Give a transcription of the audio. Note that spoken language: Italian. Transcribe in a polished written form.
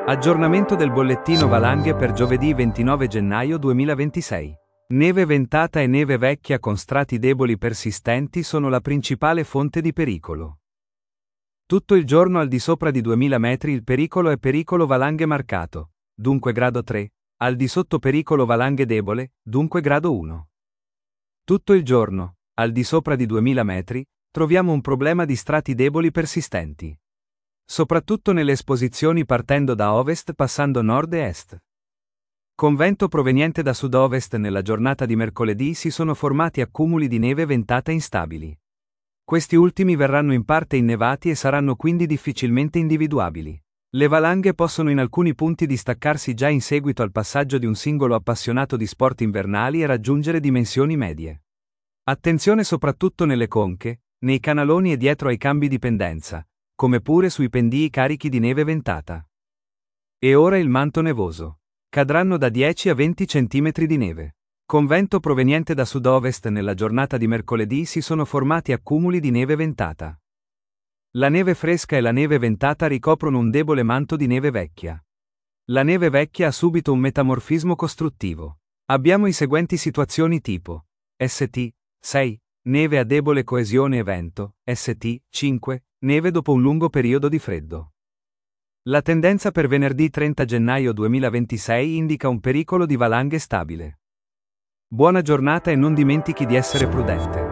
Aggiornamento del bollettino valanghe per giovedì 29 gennaio 2026. Neve ventata e neve vecchia con strati deboli persistenti sono la principale fonte di pericolo. Tutto il giorno al di sopra di 2000 metri il pericolo è pericolo valanghe marcato, dunque grado 3, al di sotto pericolo valanghe debole, dunque grado 1. Tutto il giorno, al di sopra di 2000 metri, troviamo un problema di strati deboli persistenti. Soprattutto nelle esposizioni partendo da ovest passando nord e est. Con vento proveniente da sud-ovest nella giornata di mercoledì si sono formati accumuli di neve ventata instabili. Questi ultimi verranno in parte innevati e saranno quindi difficilmente individuabili. Le valanghe possono in alcuni punti distaccarsi già in seguito al passaggio di un singolo appassionato di sport invernali e raggiungere dimensioni medie. Attenzione soprattutto nelle conche, nei canaloni e dietro ai cambi di pendenza, come pure sui pendii carichi di neve ventata. E ora il manto nevoso. Cadranno da 10 a 20 cm di neve. Con vento proveniente da sud-ovest nella giornata di mercoledì si sono formati accumuli di neve ventata. La neve fresca e la neve ventata ricoprono un debole manto di neve vecchia. La neve vecchia ha subito un metamorfismo costruttivo. Abbiamo i seguenti situazioni tipo: St. 6. Neve a debole coesione e vento, St. 5. Neve dopo un lungo periodo di freddo. La tendenza per venerdì 30 gennaio 2026 indica un pericolo di valanghe stabile. Buona giornata e non dimentichi di essere prudente.